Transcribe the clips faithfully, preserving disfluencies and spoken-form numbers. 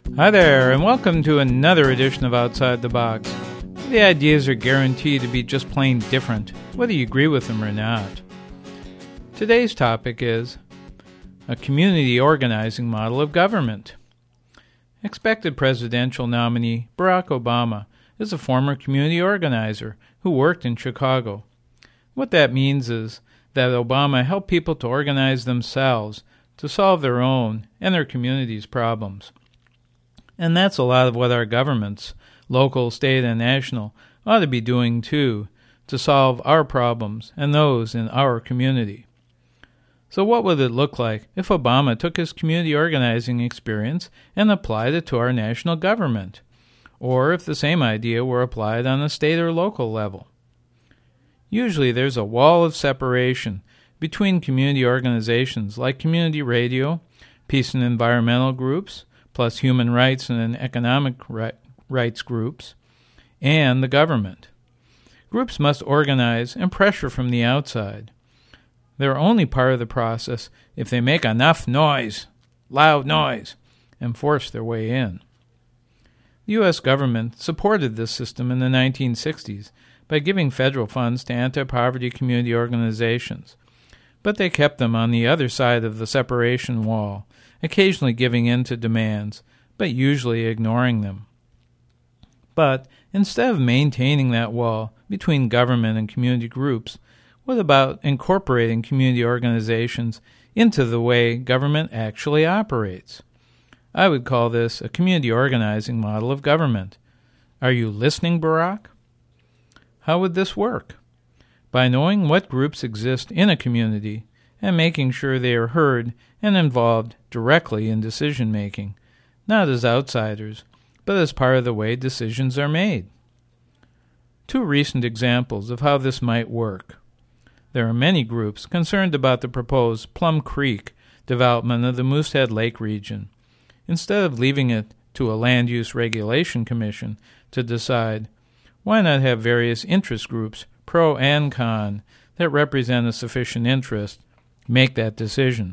Hi there, and welcome to another edition of Outside the Box. The ideas are guaranteed to be just plain different, whether you agree with them or not. Today's topic is a community organizing model of government. Expected presidential nominee Barack Obama is a former community organizer who worked in Chicago. What that means is that Obama helped people to organize themselves to solve their own and their community's problems. And that's a lot of what our governments, local, state, and national, ought to be doing too, to solve our problems and those in our community. So what would it look like if Obama took his community organizing experience and applied it to our national government? Or if the same idea were applied on a state or local level? Usually there's a wall of separation between community organizations like community radio, peace and environmental groups, plus human rights and economic ri- rights groups, and the government. Groups must organize and pressure from the outside. They're only part of the process if they make enough noise, loud noise, and force their way in. The U S government supported this system in the nineteen sixties by giving federal funds to anti-poverty community organizations, but they kept them on the other side of the separation wall, occasionally giving in to demands, but usually ignoring them. But instead of maintaining that wall between government and community groups, what about incorporating community organizations into the way government actually operates? I would call this a community organizing model of government. Are you listening, Barack? How would this work? By knowing what groups exist in a community and making sure they are heard and involved directly in decision-making, not as outsiders, but as part of the way decisions are made. Two recent examples of how this might work. There are many groups concerned about the proposed Plum Creek development of the Moosehead Lake region. Instead of leaving it to a Land Use Regulation Commission to decide, why not have various interest groups, pro and con, that represent a sufficient interest, make that decision?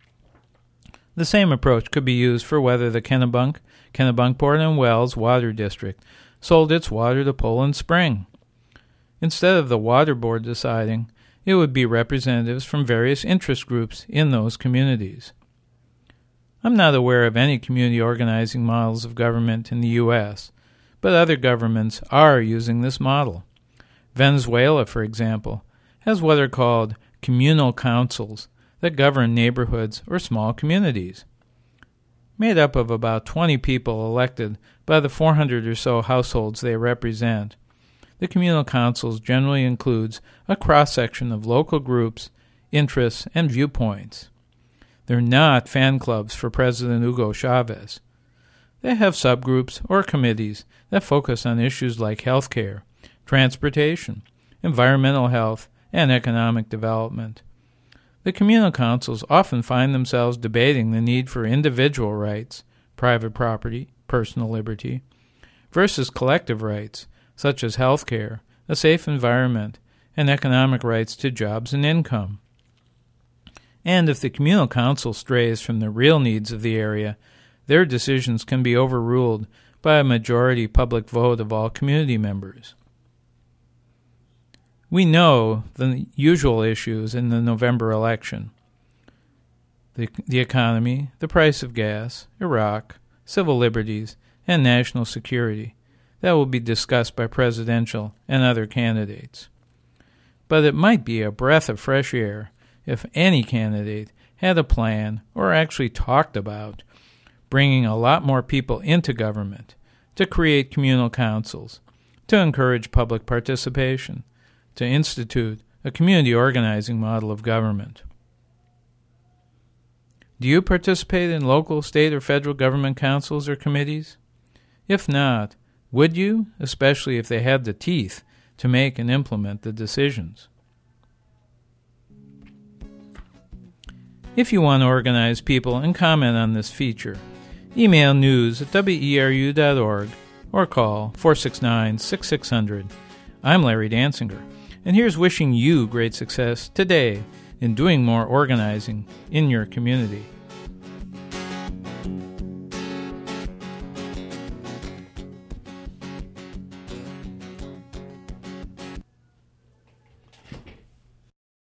The same approach could be used for whether the Kennebunk, Kennebunkport and Wells Water District sold its water to Poland Spring. Instead of the Water Board deciding, it would be representatives from various interest groups in those communities. I'm not aware of any community organizing models of government in the U S, but other governments are using this model. Venezuela, for example, has what are called communal councils that govern neighborhoods or small communities. Made up of about twenty people elected by the four hundred or so households they represent, the communal councils generally includes a cross-section of local groups, interests, and viewpoints. They're not fan clubs for President Hugo Chavez. They have subgroups or committees that focus on issues like health care, transportation, environmental health, and economic development. The communal councils often find themselves debating the need for individual rights, private property, personal liberty, versus collective rights, such as health care, a safe environment, and economic rights to jobs and income. And if the communal council strays from the real needs of the area, their decisions can be overruled by a majority public vote of all community members. We know the usual issues in the November election: the, the economy, the price of gas, Iraq, civil liberties, and national security that will be discussed by presidential and other candidates. But it might be a breath of fresh air if any candidate had a plan or actually talked about bringing a lot more people into government, to create communal councils, to encourage public participation, to institute a community organizing model of government. Do you participate in local, state, or federal government councils or committees? If not, would you, especially if they had the teeth to make and implement the decisions? If you want to organize people and comment on this feature, email news at W E R U dot org or call four six nine, six six zero zero. I'm Larry Dansinger, and here's wishing you great success today in doing more organizing in your community.